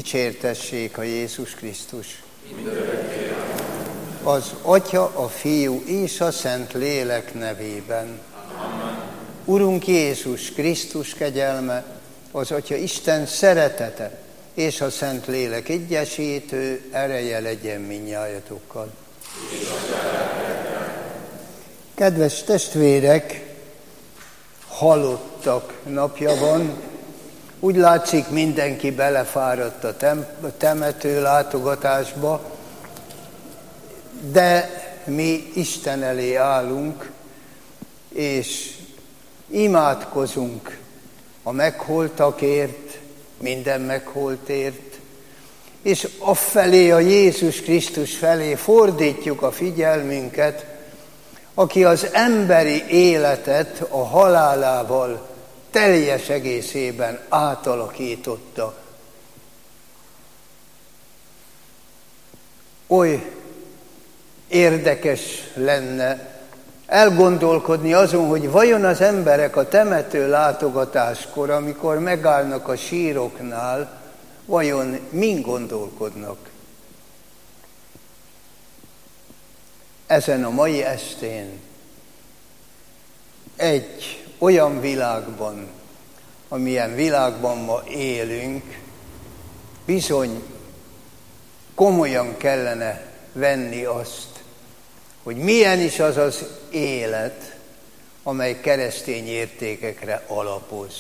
Dicsértessék a Jézus Krisztus. Az Atya, a Fiú és a Szent Lélek nevében. Amen. Urunk Jézus Krisztus kegyelme, az Atya Isten szeretete és a Szent Lélek egyesítő ereje legyen mindnyájatokkal. Kedves testvérek, halottak napja van. Úgy látszik, mindenki belefáradt a temető látogatásba, de mi Isten elé állunk, és imádkozunk a megholtakért, minden megholtért, és afelé, a Jézus Krisztus felé fordítjuk a figyelmünket, aki az emberi életet a halálával teljes egészében átalakította. Oly érdekes lenne elgondolkodni azon, hogy vajon az emberek a temető látogatáskor, amikor megállnak a síroknál, vajon min gondolkodnak? Ezen a mai estén egy olyan világban, amilyen világban ma élünk, bizony komolyan kellene venni azt, hogy milyen is az az élet, amely keresztény értékekre alapoz.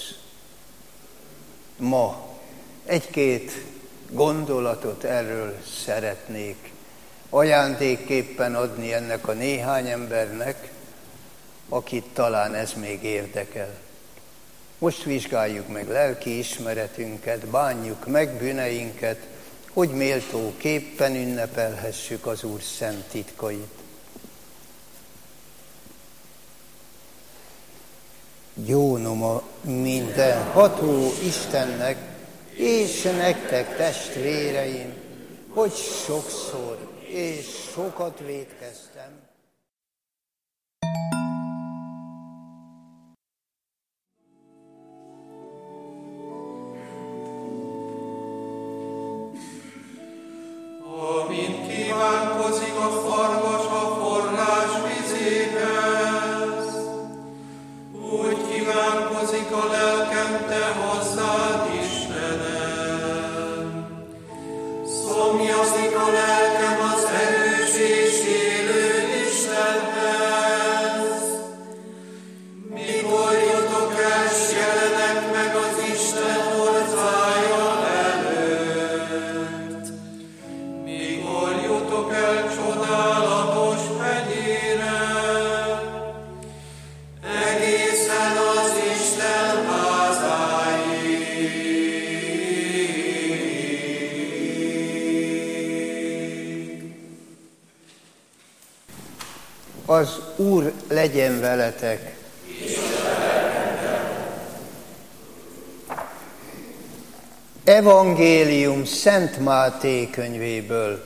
Ma egy-két gondolatot erről szeretnék ajándékképpen adni ennek a néhány embernek, akit talán ez még érdekel. Most vizsgáljuk meg lelki ismeretünket, bánjuk meg bűneinket, hogy méltóképpen ünnepelhessük az Úr szent titkait. Jónom a mindenható Istennek, és nektek, testvéreim, hogy sokszor és sokat vétkeztem. Amint kívánkozik a farkas a forrás vizéhez, úgy kívánkozik a lelkem te hozzád, Istenem. Szomjazik a lelkem az erős és élő Istenhez. Mikor jutok el, s jelenek meg az Isten orcája előtt. Mikor jutok el csodálatos hegyére, egészen az Isten házáig. Az Úr legyen veletek. Evangélium Szent Máté könyvéből.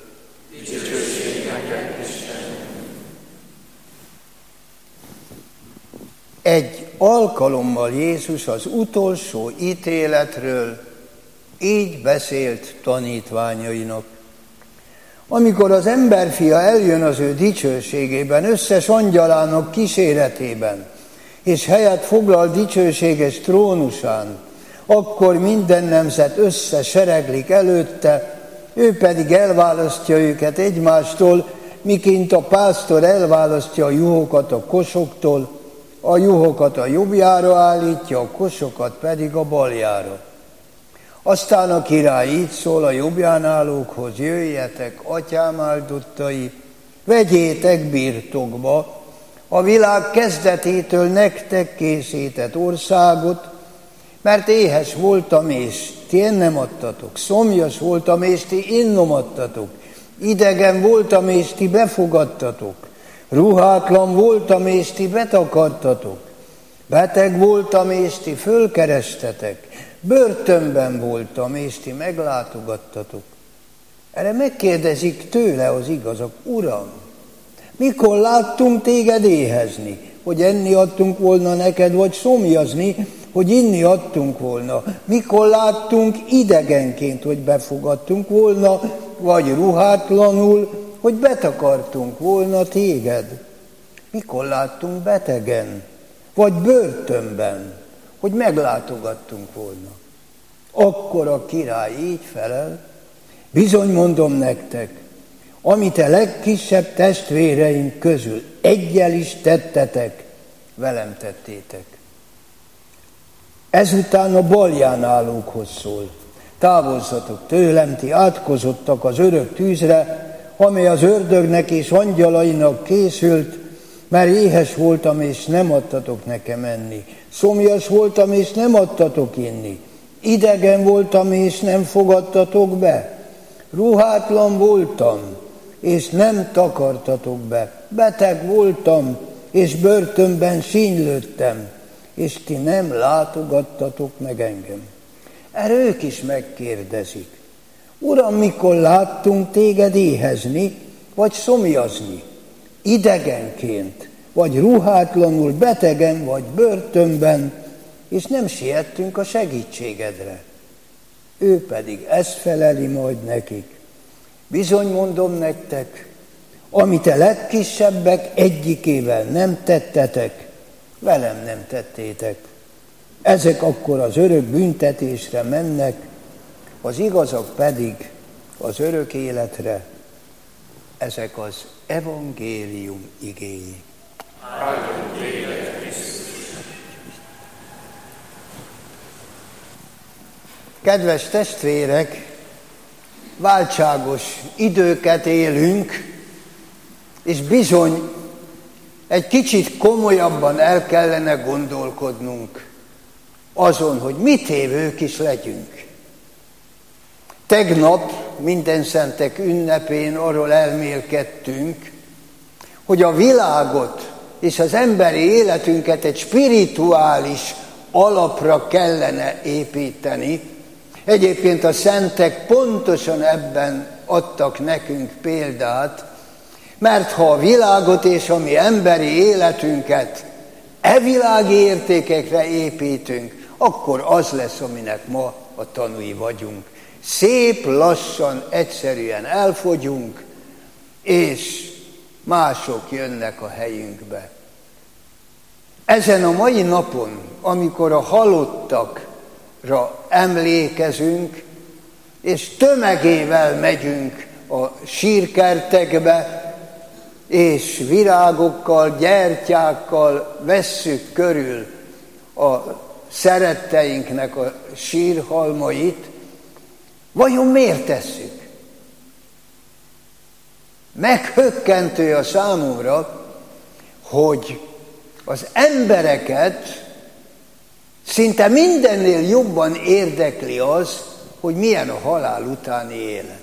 Egy alkalommal Jézus az utolsó ítéletről így beszélt tanítványainak. Amikor az emberfia eljön az ő dicsőségében, összes angyalának kíséretében, és helyet foglal dicsőséges trónusán, akkor minden nemzet összesereglik előtte, ő pedig elválasztja őket egymástól, miként a pásztor elválasztja a juhokat a kosoktól, a juhokat a jobbjára állítja, a kosokat pedig a baljára. Aztán a király így szól a jobbján állókhoz: jöjjetek, atyám áldottai, vegyétek birtokba a világ kezdetétől nektek készített országot, mert éhes voltam, és ti ennem adtatok, szomjas voltam, és ti innom adtatok, idegen voltam, és ti befogadtatok, ruhátlan voltam, és ti betakartatok, beteg voltam, és ti fölkerestetek, börtönben voltam, és ti meglátogattatok. Erre megkérdezik tőle az igazak: Uram, mikor láttunk téged éhezni, hogy enni adtunk volna neked, vagy szomjazni, hogy inni adtunk volna? Mikor láttunk idegenként, hogy befogadtunk volna, vagy ruhátlanul, hogy betakartunk volna téged? Mikor láttunk betegen, vagy börtönben, hogy meglátogattunk volna? Akkor a király így felel: bizony mondom nektek, amit a legkisebb testvéreim közül eggyel is tettetek, velem tettétek. Ezután a balján állókhoz szól: távozzatok tőlem, ti átkozottak az örök tűzre, amely az ördögnek és angyalainak készült, mert éhes voltam, és nem adtatok nekem enni. Szomjas voltam, és nem adtatok inni. Idegen voltam, és nem fogadtatok be. Ruhátlan voltam, és nem takartatok be. Beteg voltam, és börtönben sínylődtem, és ti nem látogattatok meg engem. Erre ők is megkérdezik: Uram, mikor láttunk téged éhezni, vagy szomjazni, idegenként, vagy ruhátlanul, betegen, vagy börtönben, és nem siettünk a segítségedre? Ő pedig ezt feleli majd nekik: bizony mondom nektek, amit a legkisebbek egyikével nem tettetek, velem nem tettétek. Ezek akkor az örök büntetésre mennek, az igazak pedig az örök életre. Ezek az evangélium igéi. Kedves testvérek, váltságos időket élünk, és bizony egy kicsit komolyabban el kellene gondolkodnunk azon, hogy mit évők is legyünk. Tegnap Mindenszentek ünnepén arról elmélkedtünk, hogy a világot és az emberi életünket egy spirituális alapra kellene építeni. Egyébként a szentek pontosan ebben adtak nekünk példát, mert ha a világot és a mi emberi életünket világi értékekre építünk, akkor az lesz, aminek ma a tanúi vagyunk. Szép lassan, egyszerűen elfogyunk, és mások jönnek a helyünkbe. Ezen a mai napon, amikor a halottakra emlékezünk, és tömegével megyünk a sírkertekbe, és virágokkal, gyertyákkal vesszük körül a szeretteinknek a sírhalmait, vajon miért tesszük? Meghökkentő a számomra, hogy az embereket szinte mindennél jobban érdekli az, hogy milyen a halál utáni élet.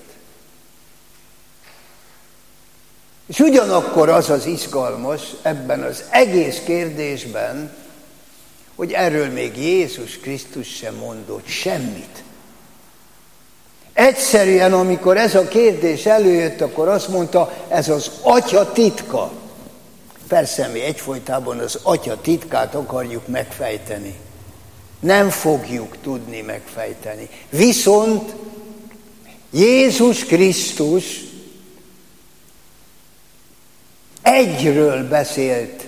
És ugyanakkor az az izgalmas ebben az egész kérdésben, hogy erről még Jézus Krisztus sem mondott semmit. Egyszerűen, amikor ez a kérdés előjött, akkor azt mondta, ez az Atya titka. Persze mi egyfolytában az Atya titkát akarjuk megfejteni. Nem fogjuk tudni megfejteni. Viszont Jézus Krisztus egyről beszélt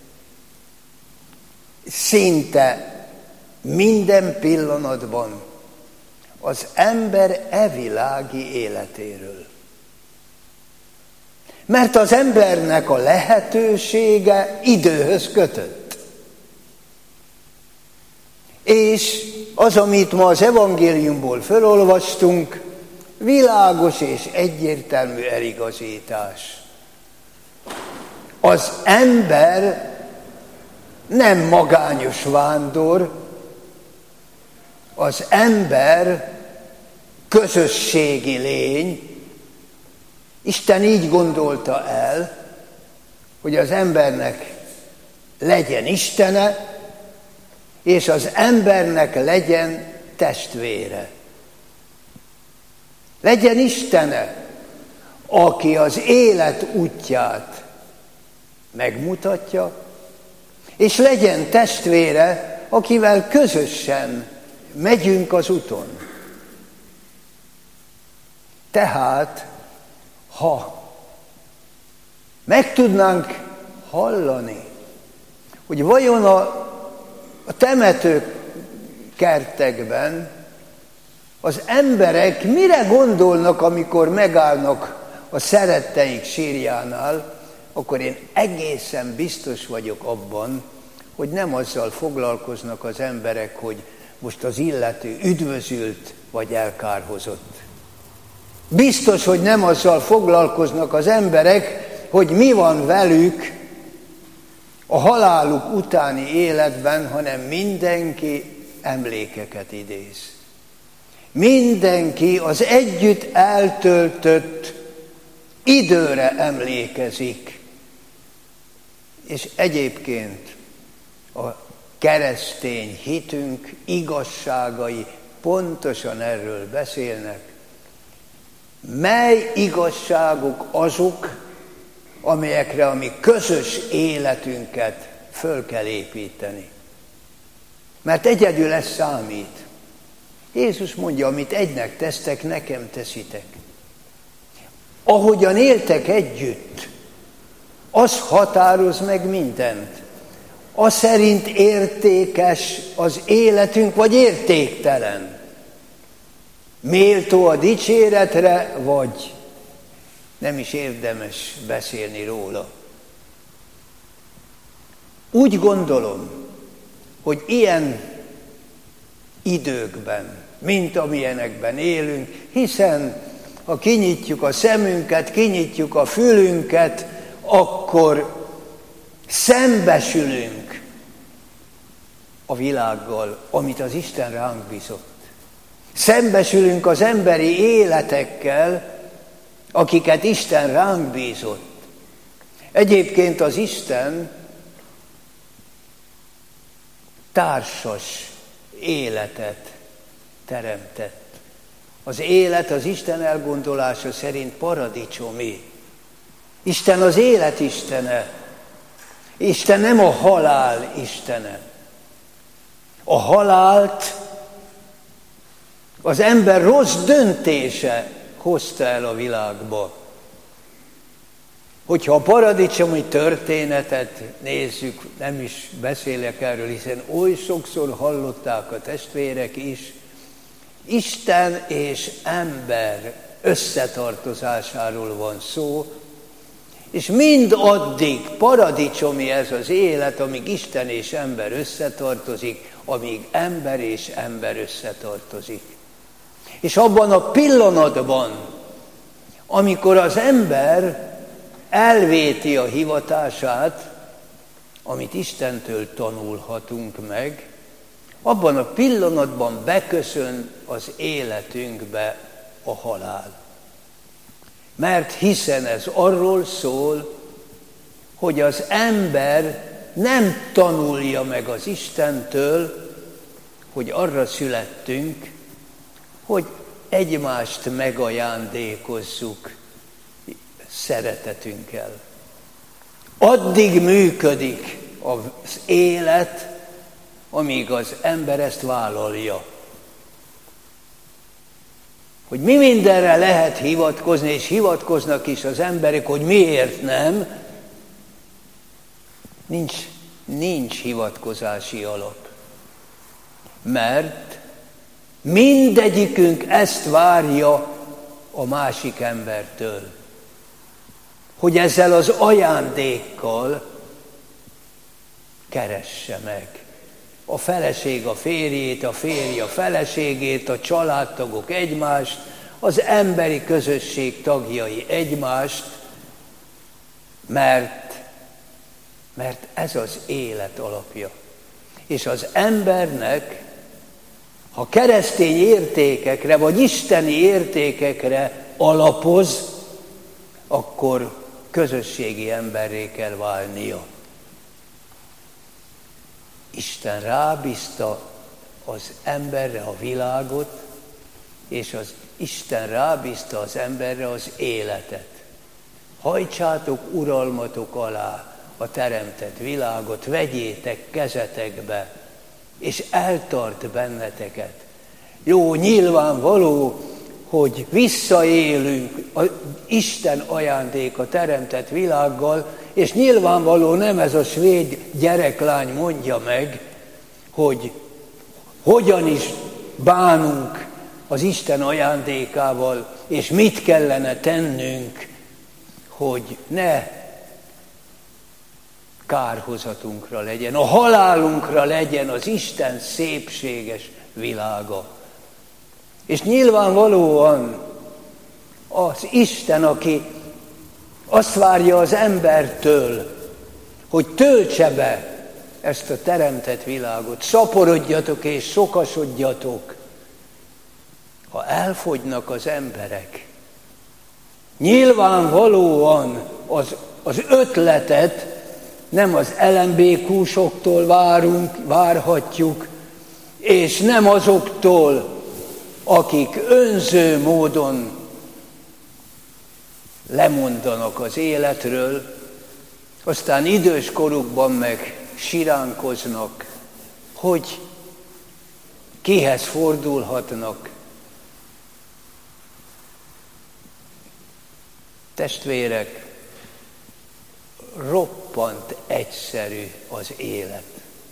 szinte minden pillanatban, az ember evilági életéről. Mert az embernek a lehetősége időhöz kötött. És az, amit ma az evangéliumból felolvastunk, világos és egyértelmű eligazítás. Az ember nem magányos vándor, az ember közösségi lény. Isten így gondolta el, hogy az embernek legyen istene, és az embernek legyen testvére. Legyen istene, aki az élet útját megmutatja, és legyen testvére, akivel közösen megyünk az úton. Tehát, ha meg tudnánk hallani, hogy vajon a temetőkertekben az emberek mire gondolnak, amikor megállnak a szeretteik sírjánál, akkor én egészen biztos vagyok abban, hogy nem azzal foglalkoznak az emberek, hogy most az illető üdvözült vagy elkárhozott. Biztos, hogy nem azzal foglalkoznak az emberek, hogy mi van velük a haláluk utáni életben, hanem mindenki emlékeket idéz. Mindenki az együtt eltöltött időre emlékezik. És egyébként a keresztény hitünk igazságai pontosan erről beszélnek. Mely igazságok azok, amelyekre a mi közös életünket föl kell építeni? Mert egyedül ez számít. Jézus mondja, amit egynek tesztek, nekem teszitek. Ahogyan éltek együtt, az határoz meg mindent. Az szerint értékes az életünk, vagy értéktelen. Méltó a dicséretre, vagy nem is érdemes beszélni róla. Úgy gondolom, hogy ilyen időkben, mint amilyenekben élünk, hiszen ha kinyitjuk a szemünket, kinyitjuk a fülünket, akkor szembesülünk a világgal, amit az Isten ránk bízott. Szembesülünk az emberi életekkel, akiket Isten ránk bízott. Egyébként az Isten társas életet teremtett. Az élet az Isten elgondolása szerint paradicsomi. Isten az élet istene. Isten nem a halál istene. A halált az ember rossz döntése hozta el a világba. Hogyha a paradicsomi történetet nézzük, nem is beszélek erről, hiszen oly sokszor hallották a testvérek is, Isten és ember összetartozásáról van szó, és mind addig paradicsomi ez az élet, amíg Isten és ember összetartozik, amíg ember és ember összetartozik. És abban a pillanatban, amikor az ember elvéti a hivatását, amit Istentől tanulhatunk meg, abban a pillanatban beköszön az életünkbe a halál. Mert hiszen ez arról szól, hogy az ember nem tanulja meg az Istentől, hogy arra születtünk, hogy egymást megajándékozzuk szeretetünkkel. Addig működik az élet, amíg az ember ezt vállalja. Hogy mi mindenre lehet hivatkozni, és hivatkoznak is az emberek, hogy miért nem, nincs hivatkozási alap. Mert mindegyikünk ezt várja a másik embertől. Hogy ezzel az ajándékkal keresse meg. A feleség a férjét, a férj a feleségét, a családtagok egymást, az emberi közösség tagjai egymást, mert ez az élet alapja. És az embernek, ha keresztény értékekre, vagy isteni értékekre alapoz, akkor közösségi emberré kell válnia. Isten rábízta az emberre a világot, és az Isten rábízta az emberre az életet. Hajtsátok uralmatok alá a teremtett világot, vegyétek kezetekbe, és eltart benneteket. Jó, nyilvánvaló, hogy visszaélünk az Isten ajándéka teremtett világgal, és nyilvánvaló nem ez a svéd gyereklány mondja meg, hogy hogyan is bánunk az Isten ajándékával, és mit kellene tennünk, hogy ne kárhozatunkra legyen, a halálunkra legyen az Isten szépséges világa. És nyilvánvalóan az Isten, aki azt várja az embertől, hogy töltse be ezt a teremtett világot, szaporodjatok és sokasodjatok, ha elfogynak az emberek. Nyilvánvalóan az ötletet nem az LMBQ-soktól várhatjuk, és nem azoktól, akik önző módon lemondanak az életről, aztán idős korukban meg siránkoznak, hogy kihez fordulhatnak. Testvérek, roppant egyszerű az élet.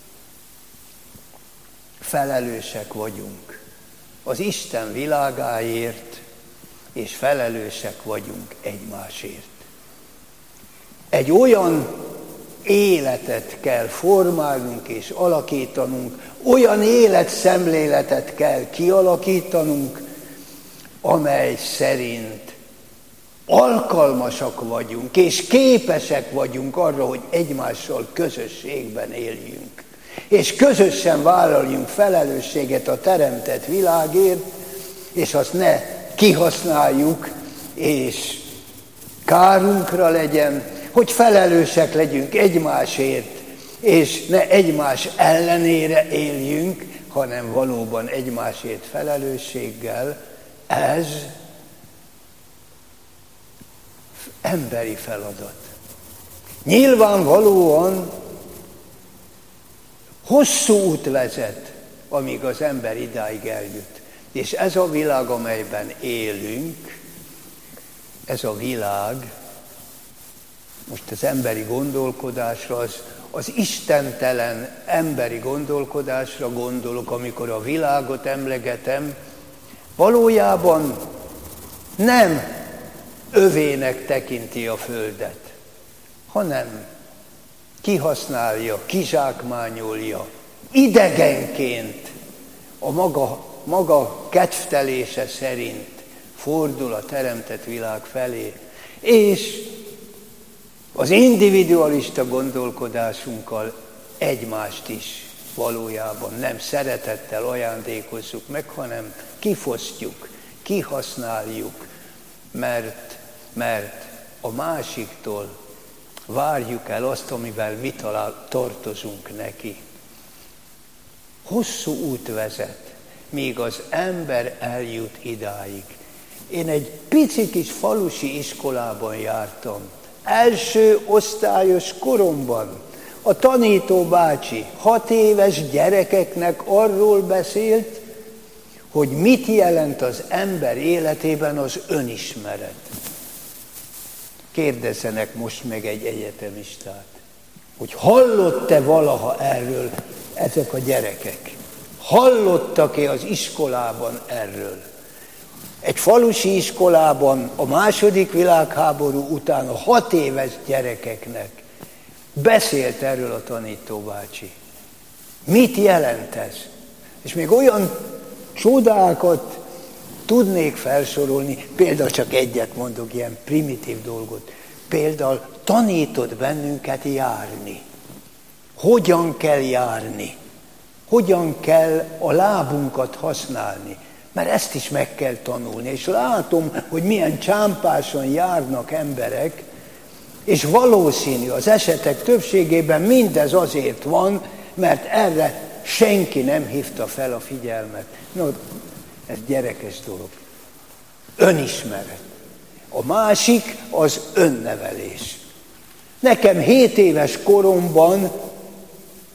Felelősek vagyunk az Isten világáért, és felelősek vagyunk egymásért. Egy olyan életet kell formálnunk és alakítanunk, olyan életszemléletet kell kialakítanunk, amely szerint alkalmasak vagyunk, és képesek vagyunk arra, hogy egymással közösségben éljünk. És közösen vállaljunk felelősséget a teremtett világért, és azt ne kihasználjuk, és kárunkra legyen, hogy felelősek legyünk egymásért, és ne egymás ellenére éljünk, hanem valóban egymásért felelősséggel. Ez emberi feladat. Nyilvánvalóan hosszú út vezet, amíg az ember idáig eljut. És ez a világ, amelyben élünk, ez a világ, most az emberi gondolkodásra, az istentelen emberi gondolkodásra gondolok, amikor a világot emlegetem, valójában nem övének tekinti a földet, hanem kihasználja, kizsákmányolja, idegenként a maga kedvtelése szerint fordul a teremtett világ felé, és az individualista gondolkodásunkkal egymást is valójában nem szeretettel ajándékozzuk meg, hanem kifosztjuk, kihasználjuk, mert a másiktól várjuk el azt, amivel mi tartozunk neki. Hosszú út vezet, míg az ember eljut idáig. Én egy pici kis falusi iskolában jártam. Első osztályos koromban a tanító bácsi 6 éves gyerekeknek arról beszélt, hogy mit jelent az ember életében az önismeret. Kérdezzenek most meg egy egyetemistát, hogy hallott-e valaha erről ezek a gyerekek? Hallottak-e az iskolában erről? Egy falusi iskolában a II. Világháború után a 6 éves gyerekeknek beszélt erről a tanítóbácsi. Mit jelent ez? És még olyan csodákat tudnék felsorolni, például csak egyet mondok, ilyen primitív dolgot. Például tanított bennünket járni. Hogyan kell járni? Hogyan kell a lábunkat használni? Mert ezt is meg kell tanulni. És látom, hogy milyen csámpáson járnak emberek, és valószínű, az esetek többségében mindez azért van, mert erre senki nem hívta fel a figyelmet. No, ez gyerekes dolog. Önismeret. A másik az önnevelés. Nekem 7 éves koromban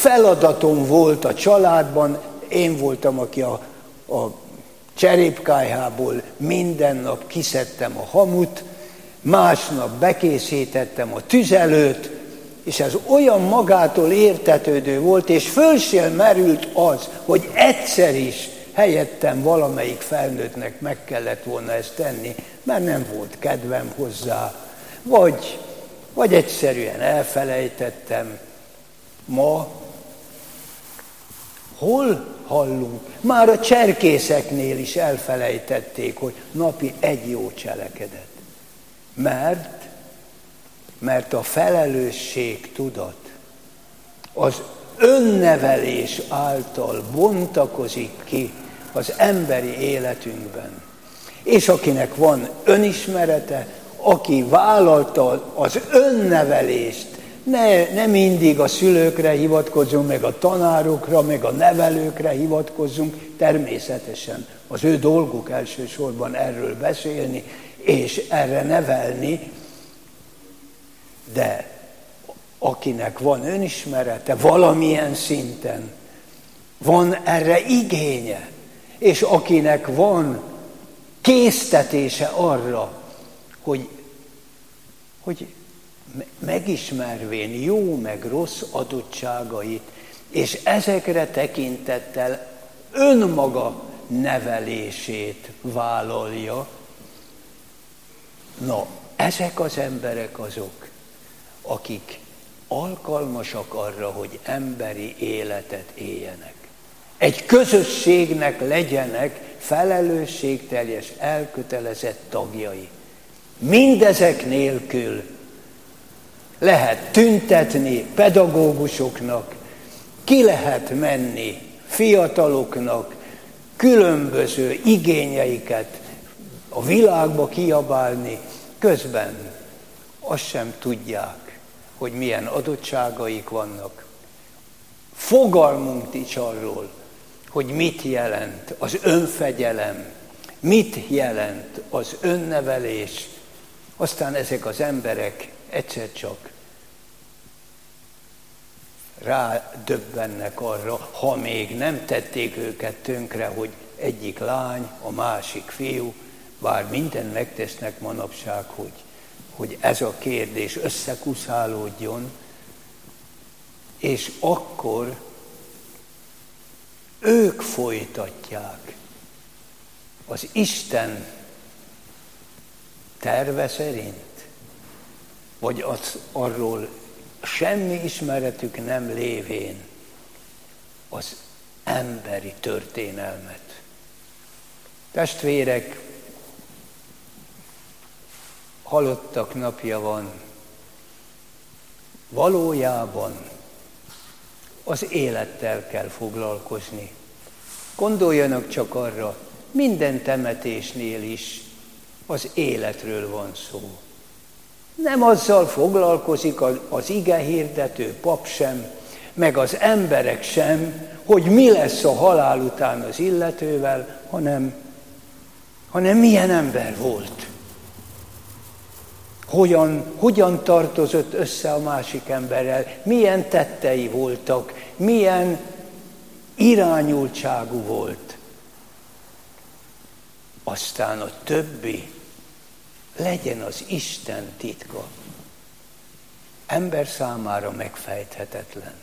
feladatom volt a családban, én voltam, aki a cserépkályhából minden nap kiszedtem a hamut, másnap bekészítettem a tüzelőt, és ez olyan magától értetődő volt, és föl sem merült az, hogy egyszer is helyettem valamelyik felnőttnek meg kellett volna ezt tenni, mert nem volt kedvem hozzá, vagy egyszerűen elfelejtettem. Ma hol hallunk? Már a cserkészeknél is elfelejtették, hogy napi egy jó cselekedet. Mert a felelősség tudat az önnevelés által bontakozik ki az emberi életünkben. És akinek van önismerete, aki vállalta az önnevelést, ne mindig a szülőkre hivatkozzunk, meg a tanárokra, meg a nevelőkre hivatkozzunk, természetesen az ő dolguk elsősorban erről beszélni, és erre nevelni, de akinek van önismerete, valamilyen szinten van erre igénye, és akinek van késztetése arra, hogy megismervén jó meg rossz adottságait, és ezekre tekintettel önmaga nevelését vállalja, na, ezek az emberek azok, akik alkalmasak arra, hogy emberi életet éljenek. Egy közösségnek legyenek felelősségteljes, elkötelezett tagjai. Mindezek nélkül lehet tüntetni pedagógusoknak, ki lehet menni fiataloknak, különböző igényeiket a világba kiabálni, közben azt sem tudják, hogy milyen adottságaik vannak. Fogalmunk nincs arról, hogy mit jelent az önfegyelem, mit jelent az önnevelés. Aztán ezek az emberek egyszer csak rádöbbennek arra, ha még nem tették őket tönkre, hogy egyik lány, a másik fiú, bár mindent megtesznek manapság, hogy ez a kérdés összekuszálódjon, és akkor ők folytatják az Isten terve szerint, vagy arról semmi ismeretük nem lévén az emberi történelmet. Testvérek, halottak napja van, valójában az élettel kell foglalkozni. Gondoljanak csak arra, minden temetésnél is az életről van szó. Nem azzal foglalkozik az igehirdető pap sem, meg az emberek sem, hogy mi lesz a halál után az illetővel, hanem milyen ember volt. Hogyan tartozott össze a másik emberrel, milyen tettei voltak, milyen irányultságú volt. Aztán a többi legyen az Isten titka. Ember számára megfejthetetlen.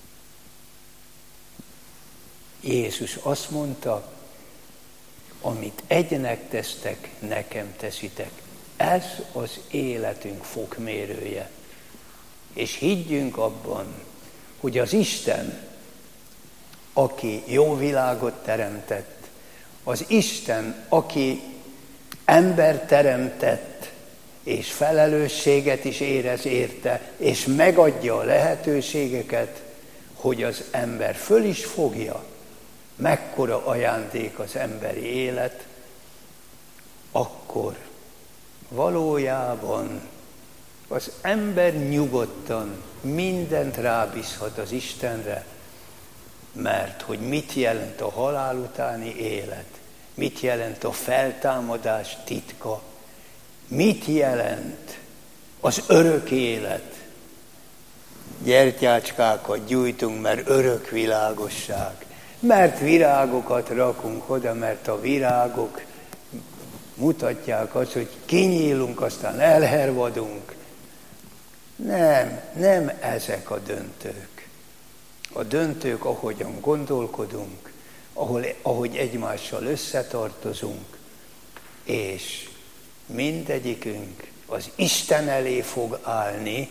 Jézus azt mondta, amit egynek tesztek, nekem teszitek. Ez az életünk fokmérője. És higgyünk abban, hogy az Isten, aki jó világot teremtett, az Isten, aki ember teremtett, és felelősséget is érez érte, és megadja a lehetőségeket, hogy az ember föl is fogja, mekkora ajándék az emberi élet, akkor valójában az ember nyugodtan mindent rábízhat az Istenre, mert hogy mit jelent a halál utáni élet, mit jelent a feltámadás titka, mit jelent az örök élet. gyertyácskákat gyújtunk, mert örök világosság. Mert virágokat rakunk oda, mert a virágok mutatják azt, hogy kinyílunk, aztán elhervadunk. Nem ezek a döntők. A döntők, ahogyan gondolkodunk, ahogy egymással összetartozunk, és mindegyikünk az Isten elé fog állni,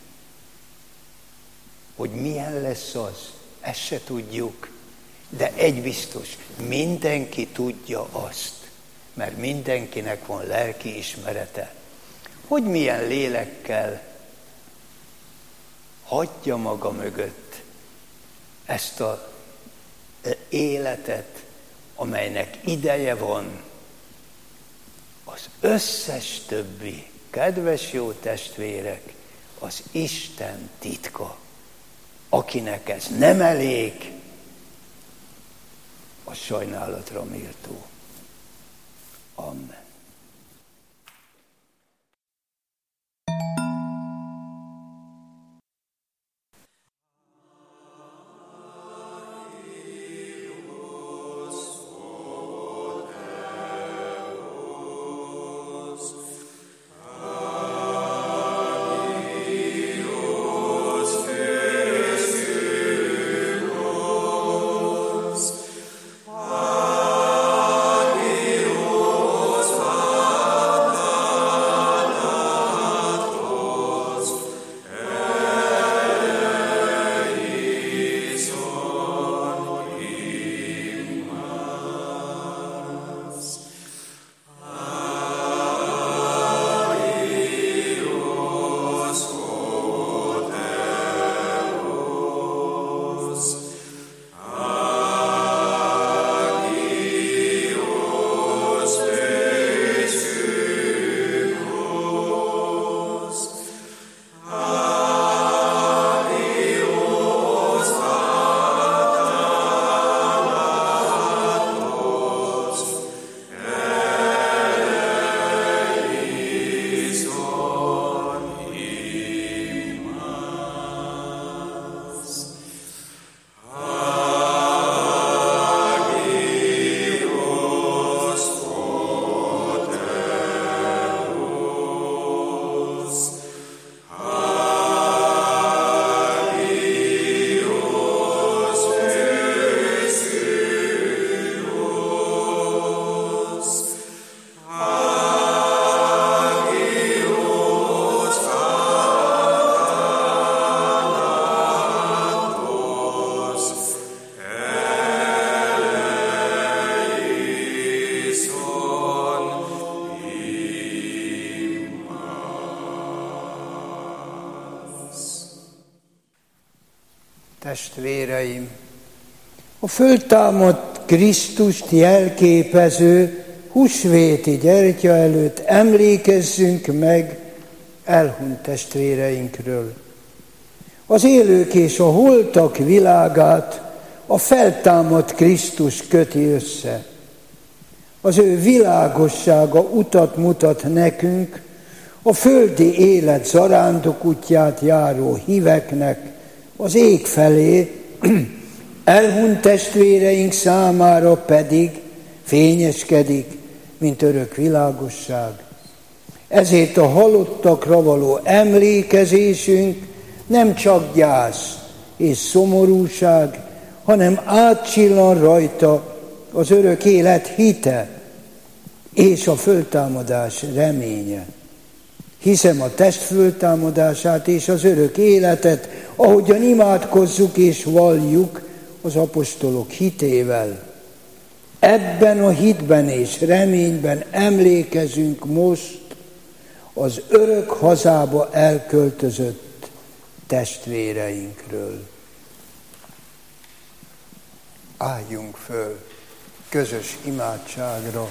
hogy milyen lesz az, ezt se tudjuk, de egy biztos, mindenki tudja azt, mert mindenkinek van lelki ismerete, hogy milyen lélekkel hagyja maga mögött ezt az életet, amelynek ideje van. Az összes többi, kedves jó testvérek, az Isten titka. Akinek ez nem elég, az sajnálatra méltó. Amen. Testvéreim, a föltámadt Krisztust jelképező húsvéti gyertya előtt emlékezzünk meg elhunyt testvéreinkről. Az élők és a holtak világát a feltámadt Krisztus köti össze. Az ő világossága utat mutat nekünk a földi élet zarándokútját járó híveknek az ég felé, elhunyt testvéreink számára pedig fényeskedik, mint örök világosság. Ezért a halottakra való emlékezésünk nem csak gyász és szomorúság, hanem átcsillan rajta az örök élet hite és a föltámadás reménye. Hiszem a test föltámadását és az örök életet, ahogyan imádkozzuk és valljuk az apostolok hitével. Ebben a hitben és reményben emlékezünk most az örök hazába elköltözött testvéreinkről. Álljunk föl közös imádságra.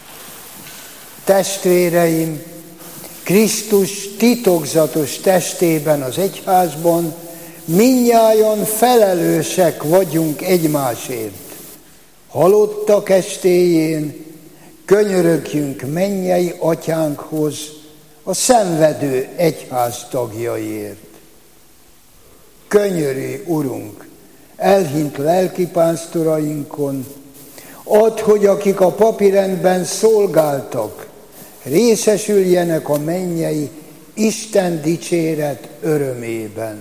Testvéreim, Krisztus titokzatos testében az egyházban mindnyájan felelősek vagyunk egymásért. Halottak estéjén könyörögjünk mennyei atyánkhoz a szenvedő egyház tagjaiért. Könyörülj, Urunk, elhint lelkipásztorainkon, add, hogy akik a papirendben szolgáltak, részesüljenek a mennyei Isten dicséret örömében.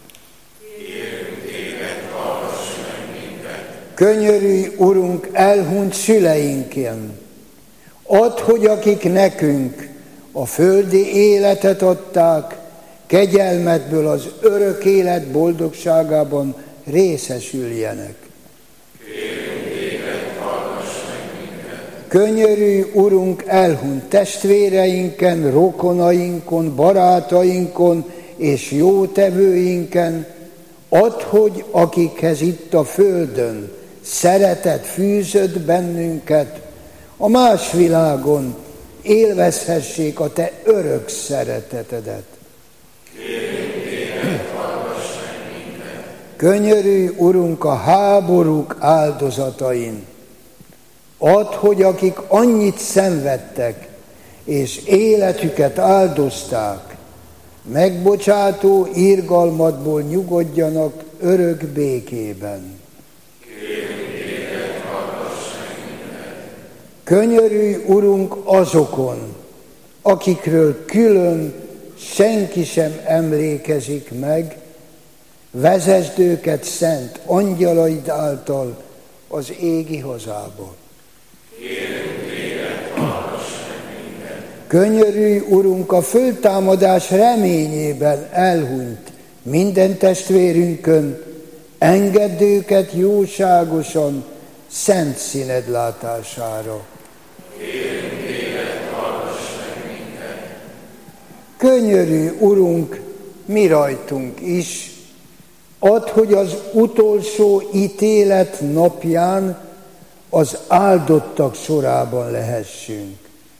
Kérünk téged, hallgass meg minket. Könyörülj, Urunk, elhunyt szüleinken, add, hogy akik nekünk a földi életet adták, kegyelmedből az örök élet boldogságában részesüljenek. Kérünk téged, hallgass meg minket. Könyörülj, Urunk, elhunyt testvéreinken, rokonainkon, barátainkon és jótevőinken, add, hogy akikhez itt a földön szeretet fűzött bennünket, a más világon élvezhessék a te örök szeretetedet. Kérünk téged, hallgass meg minket. Könyörülj, Urunk, a háborúk áldozatain. Add, hogy akik annyit szenvedtek, és életüket áldozták, megbocsátó irgalmadból nyugodjanak örök békében. Kérünk téged, hallgass meg minket. Könyörülj, Urunk, azokon, akikről külön senki sem emlékezik meg, vezesd őket szent angyalaid által az égi hazába. Kérünk téged, hallgass meg minket. Könyörülj, Urunk, a föltámadás reményében elhunyt minden testvérünkön, engedd őket jóságosan szent színed látására. Kérünk téged, hallgass meg minket. Könyörülj, Urunk, mi rajtunk is, add, hogy az utolsó ítélet napján az áldottak sorában lehessünk.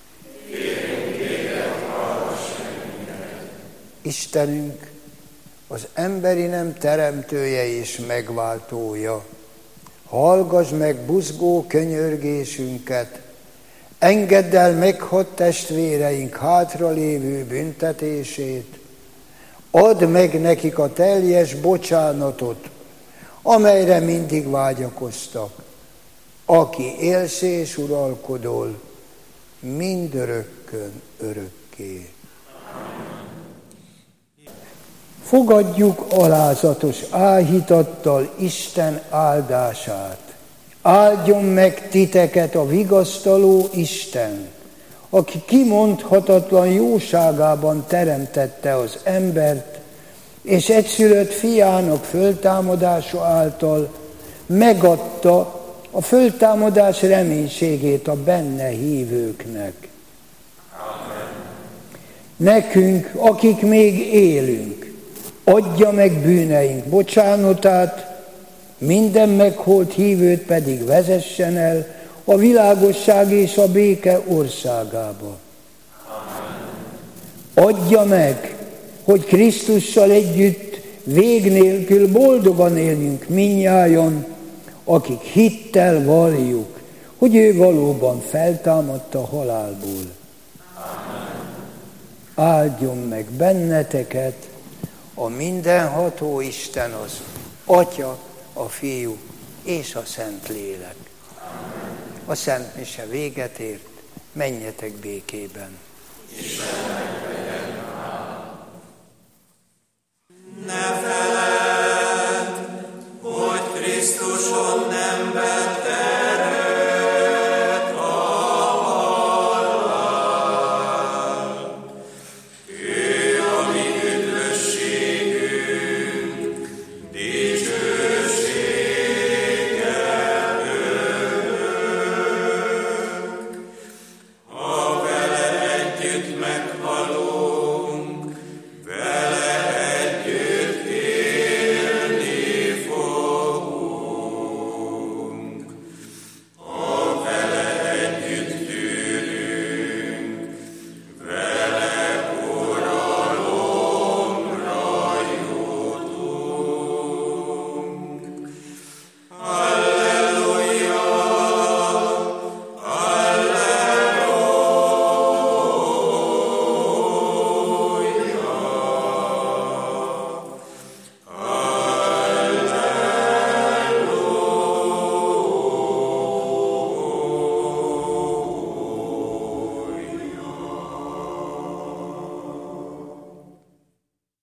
Kérünk téged, hallgass meg minket. Istenünk, az emberi nem teremtője és megváltója, hallgass meg buzgó könyörgésünket, engedd el meghadt testvéreink hátralévő büntetését, add meg nekik a teljes bocsánatot, amelyre mindig vágyakoztak, aki élsz és uralkodol, mindörökkön örökké. Fogadjuk alázatos áhítattal Isten áldását. Áldjon meg titeket a vigasztaló Isten, aki kimondhatatlan jóságában teremtette az embert, és egyszülött fiának föltámadása által megadta a föltámadás reménységét a benne hívőknek. Amen. Nekünk, akik még élünk, adja meg bűneink bocsánatát, minden meghalt hívőt pedig vezessen el a világosság és a béke országába. Amen. Adja meg, hogy Krisztussal együtt vég nélkül boldogan éljünk mindnyájan, akik hittel valljuk, hogy ő valóban feltámadt a halálból. Amen. Áldjon meg benneteket a mindenható Isten, az Atya, a Fiú és a Szentlélek. A Szent Mise véget ért, menjetek békében. Isten